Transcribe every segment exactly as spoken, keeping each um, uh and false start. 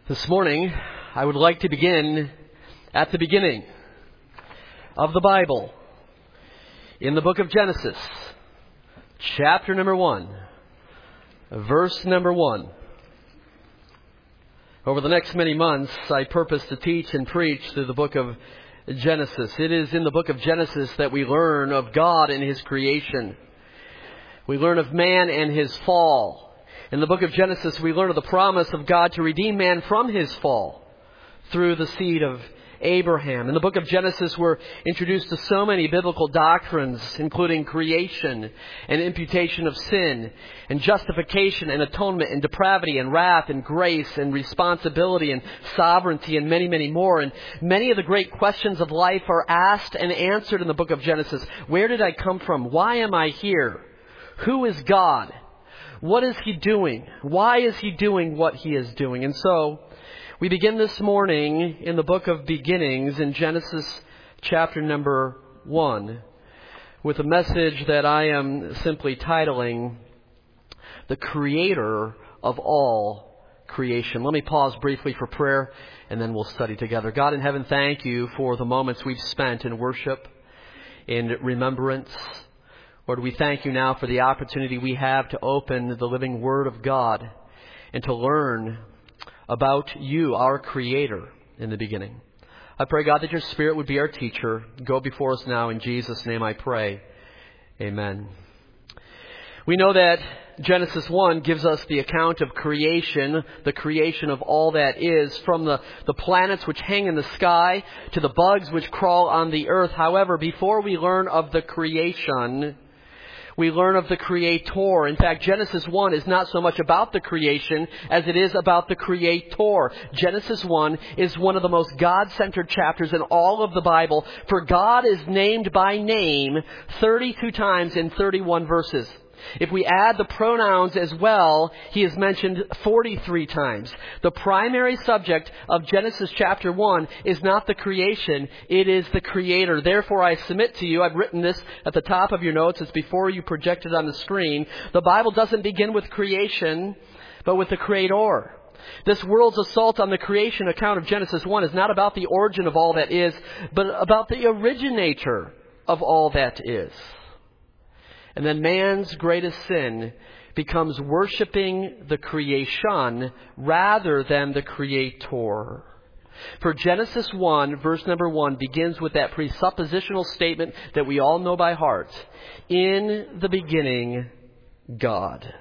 This morning, I would like to begin at the beginning of the Bible, in the book of Genesis, chapter number one, verse number one. Over the next many months, I purpose to teach and preach through the book of Genesis. It is in the book of Genesis that we learn of God and His creation. We learn of man and his fall. In the book of Genesis, we learn of the promise of God to redeem man from his fall through the seed of Abraham. In the book of Genesis, we're introduced to so many biblical doctrines, including creation and imputation of sin, and justification and atonement, and depravity and wrath and grace and responsibility and sovereignty, and many, many more. And many of the great questions of life are asked and answered in the book of Genesis. Where did I come from? Why am I here? Who is God? What is He doing? Why is He doing what He is doing? And so, we begin this morning in the book of beginnings in Genesis chapter number one with a message that I am simply titling, The Creator of All Creation. Let me pause briefly for prayer and then we'll study together. God in heaven, thank You for the moments we've spent in worship, in remembrance. Lord, we thank You now for the opportunity we have to open the living Word of God and to learn about You, our Creator, in the beginning. I pray, God, that Your Spirit would be our teacher. Go before us now. In Jesus' name I pray. Amen. We know that Genesis one gives us the account of creation, the creation of all that is, from the, the planets which hang in the sky to the bugs which crawl on the earth. However, before we learn of the creation, we learn of the Creator. In fact, Genesis one is not so much about the creation as it is about the Creator. Genesis one is one of the most God-centered chapters in all of the Bible, for God is named by name thirty-two times in thirty-one verses. If we add the pronouns as well, He is mentioned forty-three times. The primary subject of Genesis chapter one is not the creation, it is the Creator. Therefore, I submit to you, I've written this at the top of your notes, it's before you project it on the screen. The Bible doesn't begin with creation, but with the Creator. This world's assault on the creation account of Genesis one is not about the origin of all that is, but about the originator of all that is. And then man's greatest sin becomes worshiping the creation rather than the Creator. For Genesis one, verse number one, begins with that presuppositional statement that we all know by heart. In the beginning, God.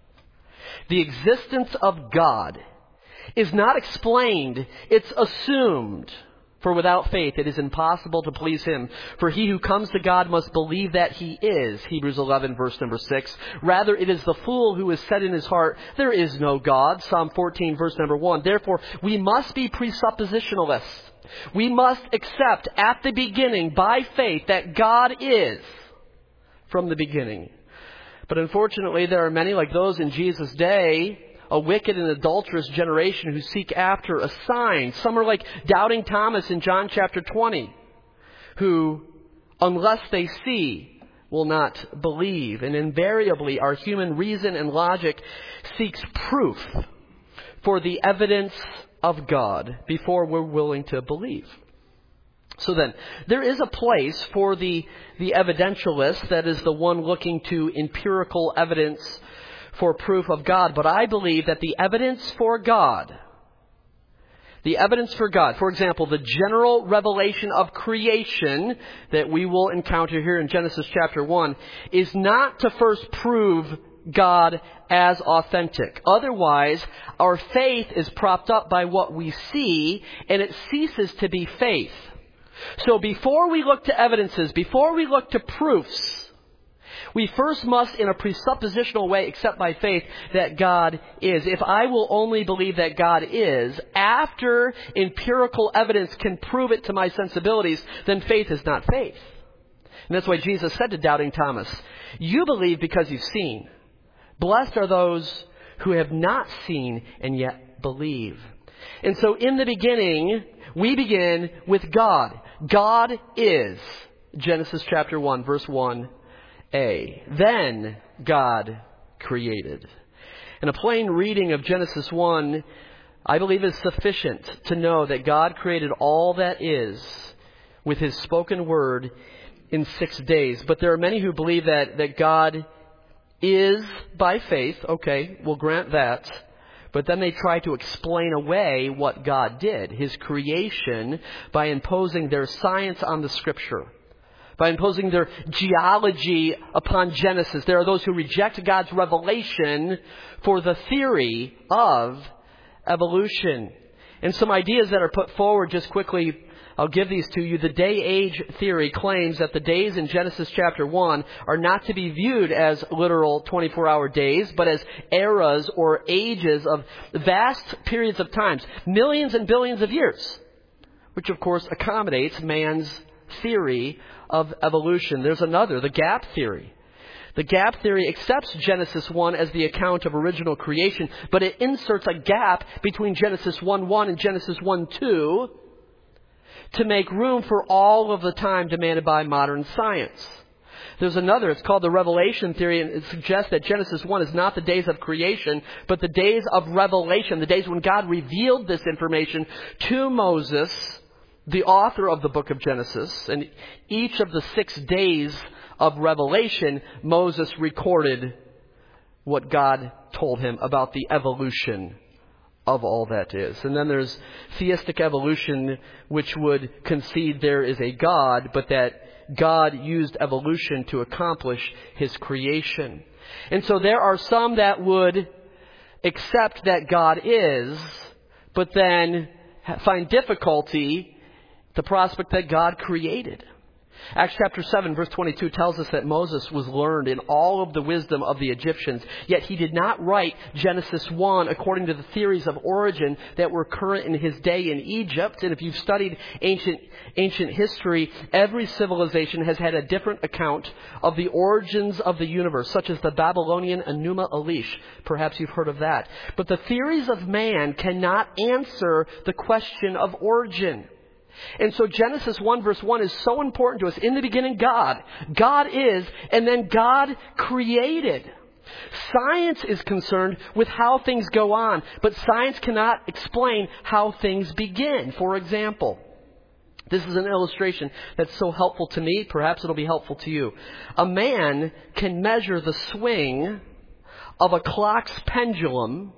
The existence of God is not explained, it's assumed. For without faith it is impossible to please Him. For he who comes to God must believe that He is. Hebrews eleven, verse number six. Rather, it is the fool who has said in his heart, there is no God. Psalm fourteen, verse number one. Therefore, we must be presuppositionalists. We must accept at the beginning, by faith, that God is from the beginning. But unfortunately, there are many like those in Jesus' day, a wicked and adulterous generation who seek after a sign. Some are like doubting Thomas in John chapter twenty, who, unless they see, will not believe. And invariably, our human reason and logic seeks proof for the evidence of God before we're willing to believe. So then, there is a place for the, the evidentialist, that is the one looking to empirical evidence for proof of God. But I believe that the evidence for God, the evidence for God, for example, the general revelation of creation that we will encounter here in Genesis chapter one, is not to first prove God as authentic. Otherwise, our faith is propped up by what we see, and it ceases to be faith. So before we look to evidences, before we look to proofs, we first must, in a presuppositional way, accept by faith that God is. If I will only believe that God is, after empirical evidence can prove it to my sensibilities, then faith is not faith. And that's why Jesus said to doubting Thomas, you believe because you've seen. Blessed are those who have not seen and yet believe. And so in the beginning, we begin with God. God is. Genesis chapter one, verse one. A. Then God created. And a plain reading of Genesis one I believe is sufficient to know that God created all that is with His spoken word in six days. But there are many who believe that, that God is by faith. Okay, we'll grant that. But then they try to explain away what God did, His creation, by imposing their science on the Scripture, by imposing their geology upon Genesis. There are those who reject God's revelation for the theory of evolution. And some ideas that are put forward, just quickly, I'll give these to you. The day-age theory claims that the days in Genesis chapter one are not to be viewed as literal twenty-four hour days, but as eras or ages of vast periods of times, millions and billions of years, which of course accommodates man's theory of evolution. There's another, the gap theory. The gap theory accepts Genesis one as the account of original creation, but it inserts a gap between Genesis one one and Genesis one two to make room for all of the time demanded by modern science. There's another, it's called the revelation theory, and it suggests that Genesis one is not the days of creation, but the days of revelation, the days when God revealed this information to Moses, the author of the book of Genesis. And each of the six days of revelation, Moses recorded what God told him about the evolution of all that is. And then there's theistic evolution, which would concede there is a God, but that God used evolution to accomplish His creation. And so there are some that would accept that God is, but then find difficulty the prospect that God created. Acts chapter seven verse twenty-two tells us that Moses was learned in all of the wisdom of the Egyptians, yet he did not write Genesis one according to the theories of origin that were current in his day in Egypt. And if you've studied ancient ancient history, every civilization has had a different account of the origins of the universe, such as the Babylonian Enuma Elish. Perhaps you've heard of that. But the theories of man cannot answer the question of origin. And so Genesis one verse one is so important to us. In the beginning, God. God is, and then God created. Science is concerned with how things go on, but science cannot explain how things begin. For example, this is an illustration that's so helpful to me. Perhaps it'll be helpful to you. A man can measure the swing of a clock's pendulum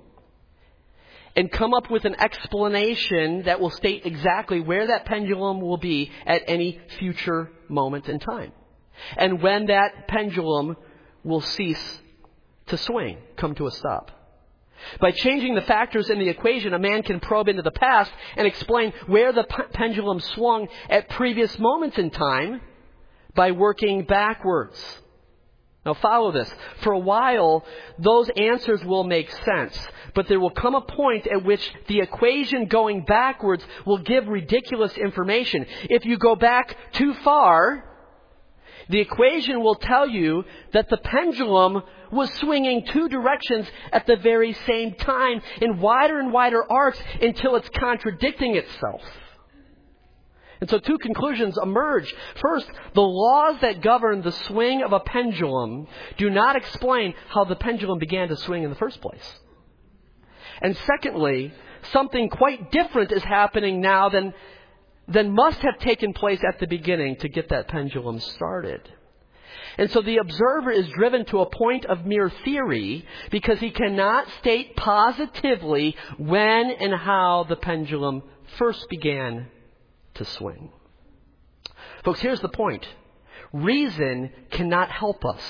and come up with an explanation that will state exactly where that pendulum will be at any future moment in time, and when that pendulum will cease to swing, come to a stop. By changing the factors in the equation, a man can probe into the past and explain where the p- pendulum swung at previous moments in time by working backwards. Now follow this. For a while, those answers will make sense. But there will come a point at which the equation going backwards will give ridiculous information. If you go back too far, the equation will tell you that the pendulum was swinging two directions at the very same time in wider and wider arcs until it's contradicting itself. And so two conclusions emerge. First, the laws that govern the swing of a pendulum do not explain how the pendulum began to swing in the first place. And secondly, something quite different is happening now than, than must have taken place at the beginning to get that pendulum started. And so the observer is driven to a point of mere theory because he cannot state positively when and how the pendulum first began to swing. Folks, here's the point. Reason cannot help us.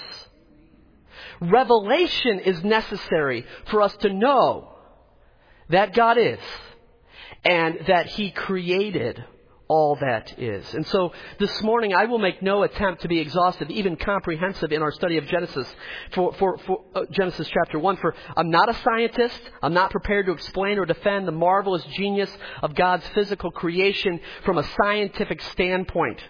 Revelation is necessary for us to know that God is and that He created all that is. And so this morning I will make no attempt to be exhaustive, even comprehensive in our study of Genesis, for, for, for uh, Genesis chapter one. For I'm not a scientist. I'm not prepared to explain or defend the marvelous genius of God's physical creation from a scientific standpoint.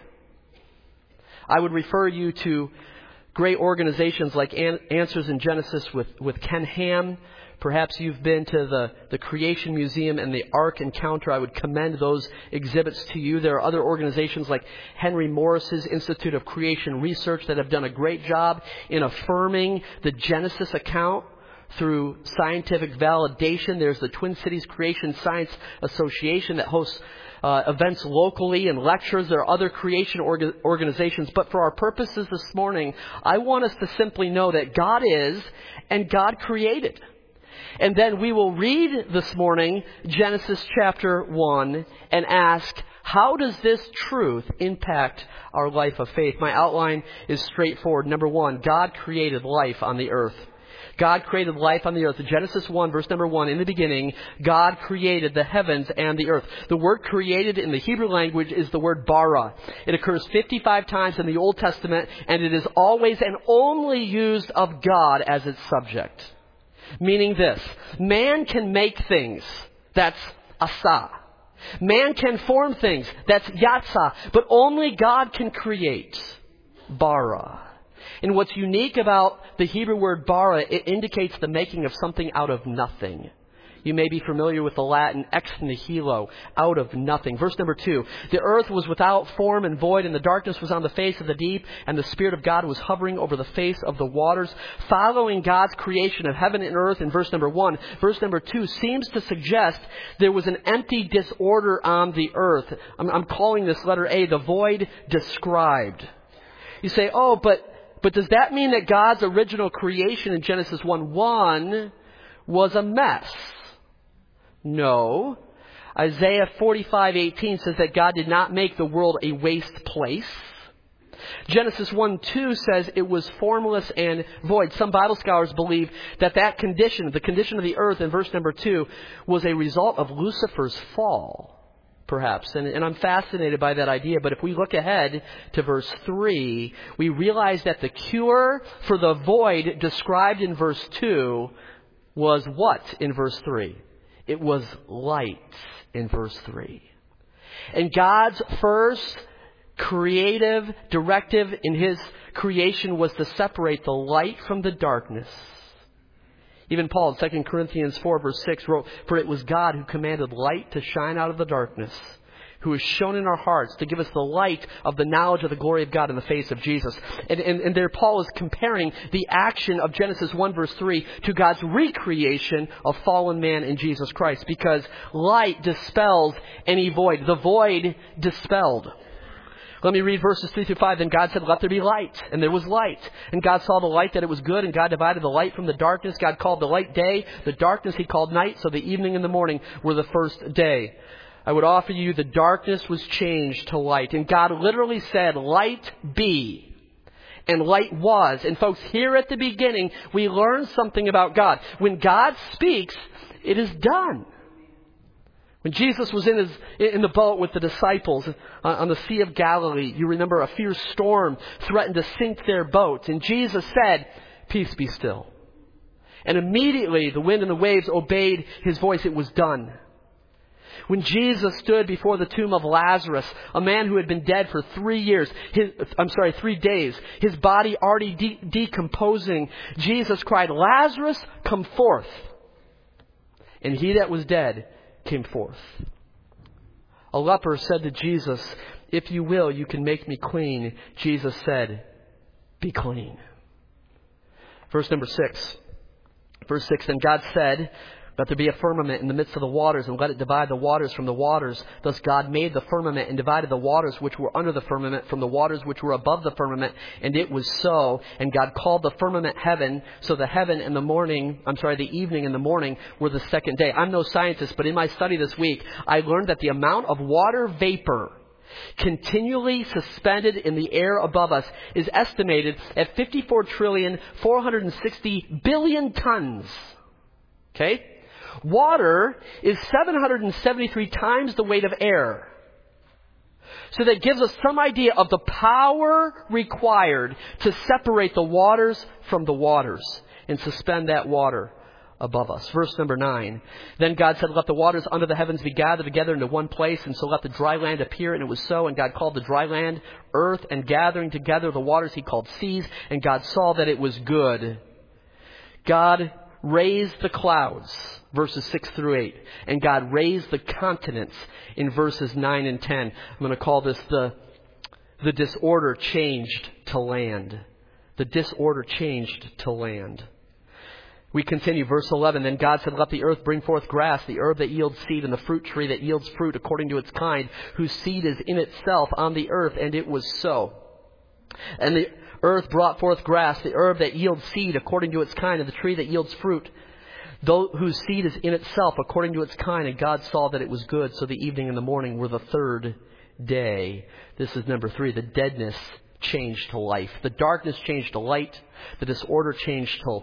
I would refer you to great organizations like An- Answers in Genesis with, with Ken Ham. Perhaps you've been to the, the Creation Museum and the Ark Encounter. I would commend those exhibits to you. There are other organizations like Henry Morris's Institute of Creation Research that have done a great job in affirming the Genesis account through scientific validation. There's the Twin Cities Creation Science Association that hosts uh, events locally and lectures. There are other creation orga- organizations. But for our purposes this morning, I want us to simply know that God is and God created. And then we will read this morning Genesis chapter one and ask, how does this truth impact our life of faith? My outline is straightforward. Number one, God created life on the earth. God created life on the earth. Genesis one, verse number one, in the beginning, God created the heavens and the earth. The word created in the Hebrew language is the word bara. It occurs fifty-five times in the Old Testament, and it is always and only used of God as its subject. Meaning this, man can make things, that's asa. Man can form things, that's yatsa. But only God can create, bara. And what's unique about the Hebrew word bara, it indicates the making of something out of nothing. You may be familiar with the Latin ex nihilo, out of nothing. Verse number two, the earth was without form and void, and the darkness was on the face of the deep, and the Spirit of God was hovering over the face of the waters. Following God's creation of heaven and earth in verse number one, verse number two seems to suggest there was an empty disorder on the earth. I'm, I'm calling this letter A, the void described. You say, oh, but But does that mean that God's original creation in Genesis one one was a mess? No. Isaiah forty-five eighteen says that God did not make the world a waste place. Genesis one two says it was formless and void. Some Bible scholars believe that that condition, the condition of the earth in verse number two, was a result of Lucifer's fall. Perhaps. And, and I'm fascinated by that idea. But if we look ahead to verse three, we realize that the cure for the void described in verse two was what in verse three? It was light in verse three. And God's first creative directive in His creation was to separate the light from the darkness. Even Paul in Second Corinthians four verse six wrote, "For it was God who commanded light to shine out of the darkness, who has shone in our hearts to give us the light of the knowledge of the glory of God in the face of Jesus." And, and, and there Paul is comparing the action of Genesis one verse three to God's recreation of fallen man in Jesus Christ. Because light dispels any void. The void dispelled. Let me read verses three through five. Then God said, "Let there be light." And there was light. And God saw the light that it was good. And God divided the light from the darkness. God called the light day. The darkness He called night. So the evening and the morning were the first day. I would offer you the darkness was changed to light. And God literally said, "Light be." And light was. And folks, here at the beginning, we learn something about God. When God speaks, it is done. When Jesus was in his in the boat with the disciples on the Sea of Galilee, you remember a fierce storm threatened to sink their boat. And Jesus said, "Peace be still." And immediately the wind and the waves obeyed His voice. It was done. When Jesus stood before the tomb of Lazarus, a man who had been dead for three years, his, I'm sorry, three days, his body already de- decomposing, Jesus cried, "Lazarus, come forth." And he that was dead came forth. A leper said to Jesus, "If you will, you can make me clean." Jesus said, "Be clean." Verse number six. Verse six, "Then God said, let there be a firmament in the midst of the waters, and let it divide the waters from the waters. Thus God made the firmament and divided the waters which were under the firmament from the waters which were above the firmament. And it was so. And God called the firmament heaven. So the heaven and the morning, I'm sorry, the evening and the morning were the second day." I'm no scientist, but in my study this week, I learned that the amount of water vapor continually suspended in the air above us is estimated at fifty-four trillion, four hundred sixty billion tons. Okay? Water is seven hundred seventy-three times the weight of air. So that gives us some idea of the power required to separate the waters from the waters and suspend that water above us. Verse number nine. "Then God said, let the waters under the heavens be gathered together into one place, and so let the dry land appear. And it was so. And God called the dry land earth, and gathering together the waters He called seas. And God saw that it was good." God raised the clouds, verses six through eight. And God raised the continents in verses nine and ten. I'm going to call this the, the disorder changed to land. The disorder changed to land. We continue, verse eleven. Then God said, let the earth bring forth grass, the herb that yields seed, and the fruit tree that yields fruit according to its kind, whose seed is in itself on the earth. And it was so. And the earth brought forth grass, the herb that yields seed according to its kind, and the tree that yields fruit, though, whose seed is in itself according to its kind. And God saw that it was good. So the evening and the morning were the third day. This is number three. The deadness changed to life. The darkness changed to light. The disorder changed to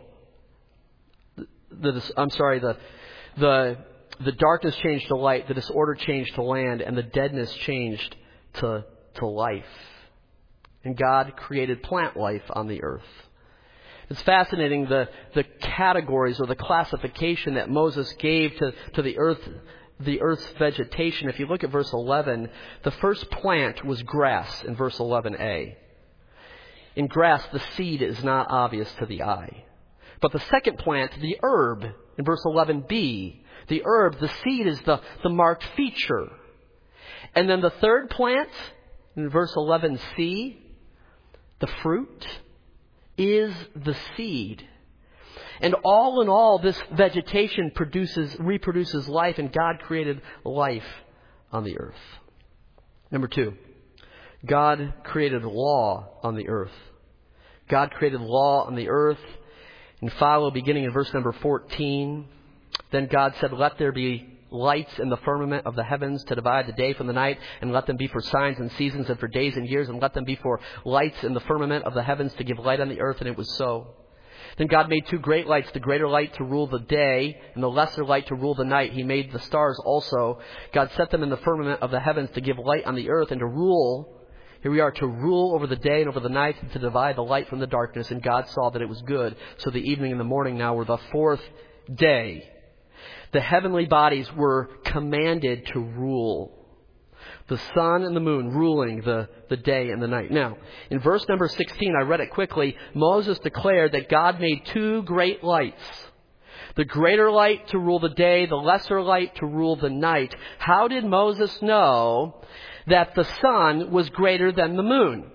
The, I'm sorry, the, the, the darkness changed to light, the disorder changed to land, and the deadness changed to, to life. And God created plant life on the earth. It's fascinating the, the categories or the classification that Moses gave to, to the earth, the earth's vegetation. If you look at verse eleven, the first plant was grass in verse eleven a. In grass, the seed is not obvious to the eye. But the second plant, the herb, in verse eleven b, the herb, the seed is the, the marked feature. And then the third plant, in verse eleven c, the fruit, is the seed. And all in all, this vegetation produces, reproduces life, and God created life on the earth. Number two, God created law on the earth. God created law on the earth. And follow, beginning in verse number fourteen. Then God said, let there be lights in the firmament of the heavens to divide the day from the night, and let them be for signs and seasons and for days and years, and let them be for lights in the firmament of the heavens to give light on the earth. And it was so. Then God made two great lights, the greater light to rule the day, and the lesser light to rule the night. He made the stars also. God set them in the firmament of the heavens to give light on the earth and to rule. Here we are, to rule over the day and over the night, and to divide the light from the darkness. And God saw that it was good. So the evening and the morning now were the fourth day. The heavenly bodies were commanded to rule. The sun and the moon ruling the, the day and the night. Now, in verse number sixteen, I read it quickly. Moses declared that God made two great lights. The greater light to rule the day, the lesser light to rule the night. How did Moses know that the sun was greater than the moon?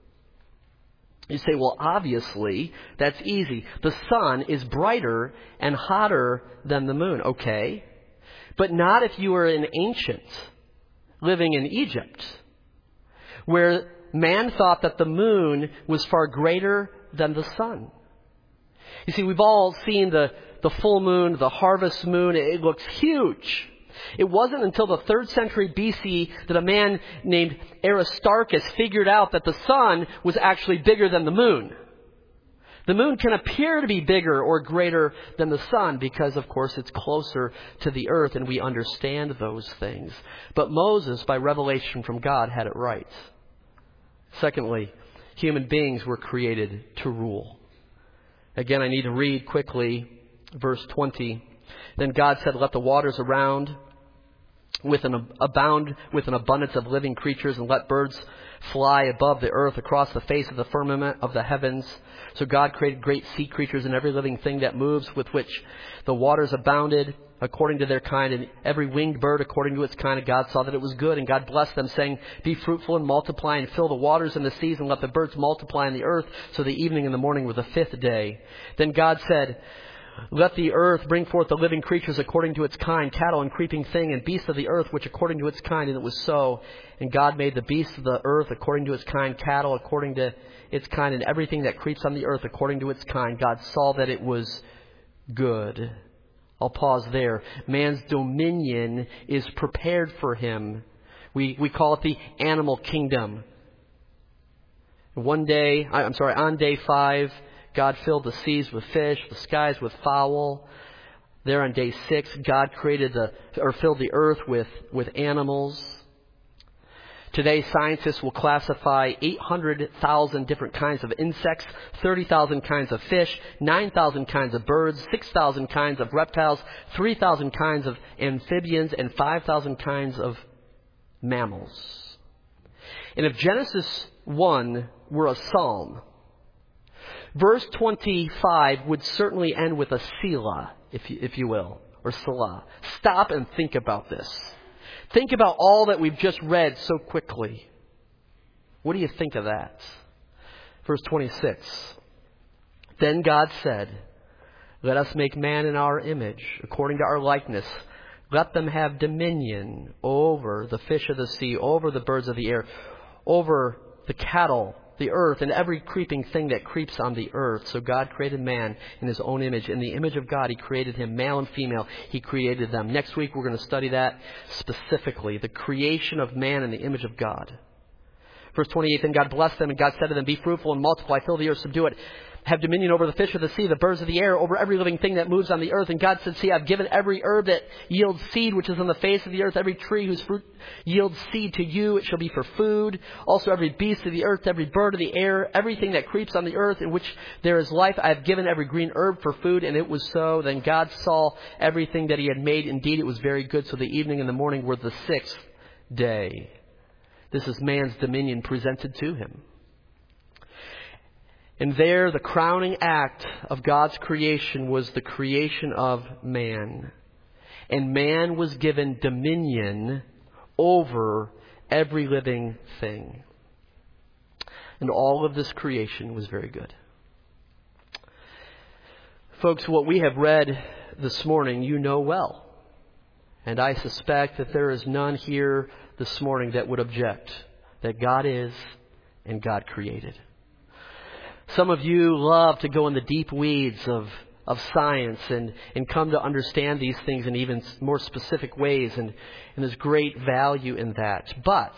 You say, well, obviously, that's easy. The sun is brighter and hotter than the moon. Okay. But not if you were an ancient living in Egypt, where man thought that the moon was far greater than the sun. You see, we've all seen the, the full moon, the harvest moon. It looks huge. It wasn't until the third century B C that a man named Aristarchus figured out that the sun was actually bigger than the moon. The moon can appear to be bigger or greater than the sun because, of course, it's closer to the earth and we understand those things. But Moses, by revelation from God, had it right. Secondly, human beings were created to rule. Again, I need to read quickly verse twenty. Then God said, let the waters around with an abound with an abundance of living creatures, and let birds fly above the earth across the face of the firmament of the heavens. So God created great sea creatures and every living thing that moves, with which the waters abounded according to their kind, and every winged bird according to its kind. And God saw that it was good, and God blessed them, saying, be fruitful and multiply, and fill the waters and the seas, and let the birds multiply on the earth. So the evening and the morning were the fifth day. Then God said, let the earth bring forth the living creatures according to its kind, cattle and creeping thing, and beasts of the earth, which according to its kind. And it was so. And God made the beasts of the earth according to its kind, cattle according to its kind, and everything that creeps on the earth according to its kind. God saw that it was good. I'll pause there. Man's dominion is prepared for him. We we call it the animal kingdom. One day, I'm sorry, on day five, God filled the seas with fish, the skies with fowl. There on day six, God created the, or filled the earth with, with animals. Today, scientists will classify eight hundred thousand different kinds of insects, thirty thousand kinds of fish, nine thousand kinds of birds, six thousand kinds of reptiles, three thousand kinds of amphibians, and five thousand kinds of mammals. And if Genesis one were a psalm, verse twenty-five would certainly end with a Selah, if you, if you will, or Selah. Stop and think about this. Think about all that we've just read so quickly. What do you think of that? Verse twenty-six. Then God said, Let us make man in our image, according to our likeness. Let them have dominion over the fish of the sea, over the birds of the air, over the cattle, the earth, and every creeping thing that creeps on the earth. So God created man in His own image. In the image of God, He created him, male and female. He created them. Next week, we're going to study that specifically, the creation of man in the image of God. Verse twenty-eight, then God blessed them, and God said to them, be fruitful and multiply, fill the earth, subdue it. Have dominion over the fish of the sea, the birds of the air, over every living thing that moves on the earth. And God said, see, I've given every herb that yields seed, which is on the face of the earth, every tree whose fruit yields seed to you, it shall be for food. Also every beast of the earth, every bird of the air, everything that creeps on the earth in which there is life, I have given every green herb for food. And it was so. Then God saw everything that He had made. Indeed, it was very good. So the evening and the morning were the sixth day. This is man's dominion presented to him. And there, the crowning act of God's creation was the creation of man. And man was given dominion over every living thing. And all of this creation was very good. Folks, what we have read this morning, you know well. And I suspect that there is none here this morning that would object that God is and God created. Some of you love to go in the deep weeds of, of science and, and come to understand these things in even more specific ways, and, and there's great value in that. But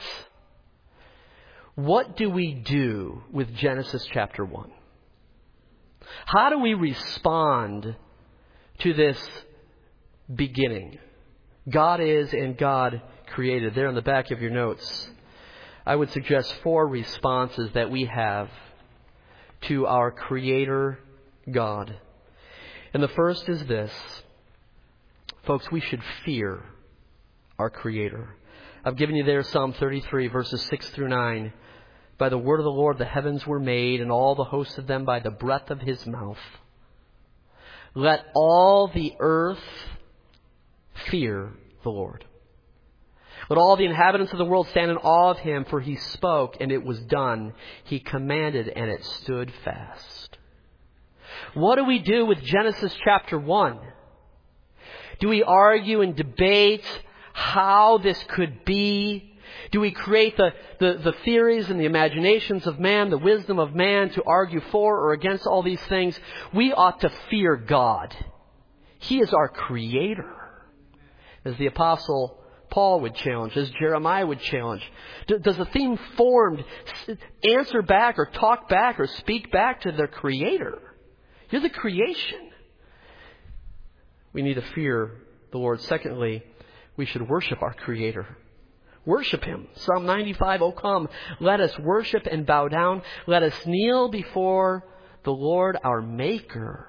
what do we do with Genesis chapter one? How do we respond to this beginning? God is and God created. There in the back of your notes, I would suggest four responses that we have to our Creator God. And the first is this. Folks, we should fear our Creator. I've given you there Psalm thirty-three, verses six through nine. By the word of the Lord the heavens were made, and all the hosts of them by the breath of His mouth. Let all the earth fear the Lord. Let all the inhabitants of the world stand in awe of Him, for He spoke, and it was done. He commanded, and it stood fast. What do we do with Genesis chapter one? Do we argue and debate how this could be? Do we create the, the, the theories and the imaginations of man, the wisdom of man, to argue for or against all these things? We ought to fear God. He is our Creator. As the Apostle Paul would challenge, as Jeremiah would challenge. Does the theme formed answer back or talk back or speak back to their Creator? You're the creation. We need to fear the Lord. Secondly, we should worship our Creator. Worship Him. Psalm ninety-five, oh come, let us worship and bow down. Let us kneel before the Lord our Maker.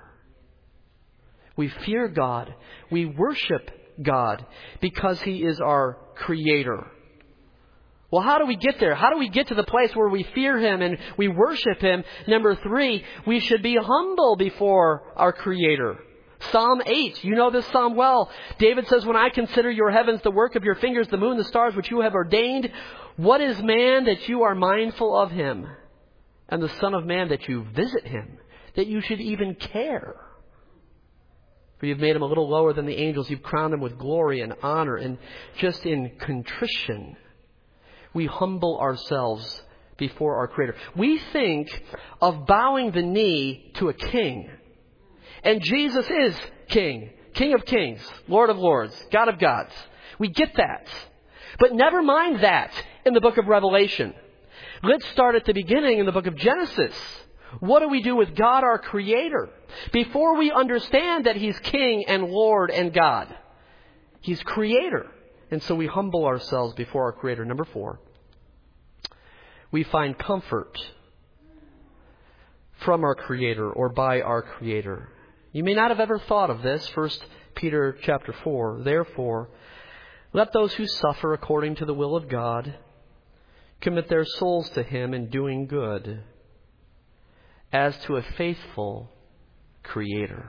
We fear God. We worship God because He is our Creator. Well, how do we get there? How do we get to the place where we fear Him and we worship Him? Number three, we should be humble before our Creator. Psalm eight, you know this psalm well. David says, when I consider your heavens, the work of your fingers, the moon, the stars, which you have ordained, what is man that you are mindful of him? And the Son of Man that you visit him, that you should even care. For you've made him a little lower than the angels. You've crowned him with glory and honor. And just in contrition, we humble ourselves before our Creator. We think of bowing the knee to a king. And Jesus is King. King of kings. Lord of lords. God of gods. We get that. But never mind that in the book of Revelation. Let's start at the beginning in the book of Genesis. What do we do with God, our Creator? Before we understand that He's King and Lord and God, He's Creator. And so we humble ourselves before our Creator. Number four, we find comfort from our Creator or by our Creator. You may not have ever thought of this. First Peter chapter four. Therefore, let those who suffer according to the will of God commit their souls to Him in doing good, as to a faithful Creator.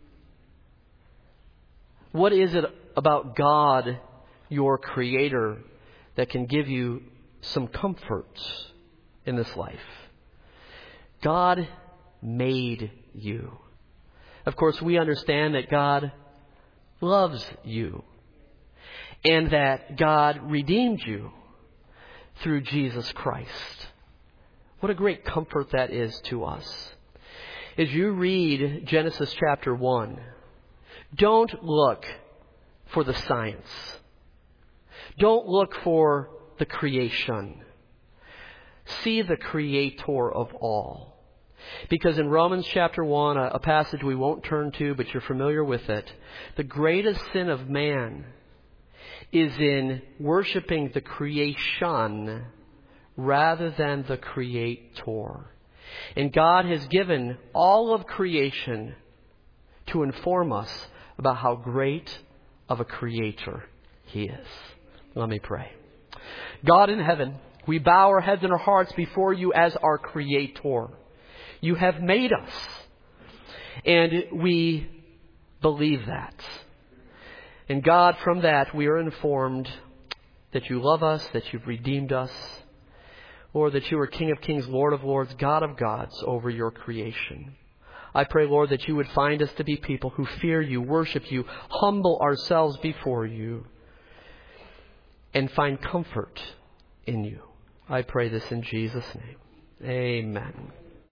What is it about God, your Creator, that can give you some comfort in this life? God made you. Of course, we understand that God loves you and that God redeemed you through Jesus Christ. What a great comfort that is to us. As you read Genesis chapter one, don't look for the science. Don't look for the creation. See the Creator of all. Because in Romans chapter one, a, a passage we won't turn to, but you're familiar with it, the greatest sin of man is in worshiping the creation rather than the Creator. And God has given all of creation to inform us about how great of a Creator He is. Let me pray. God in heaven, we bow our heads and our hearts before you as our Creator. You have made us, and we believe that. And God, from that, we are informed that you love us, that you've redeemed us, or that you are King of kings, Lord of lords, God of gods over your creation. I pray, Lord, that you would find us to be people who fear you, worship you, humble ourselves before you, and find comfort in you. I pray this in Jesus' name. Amen.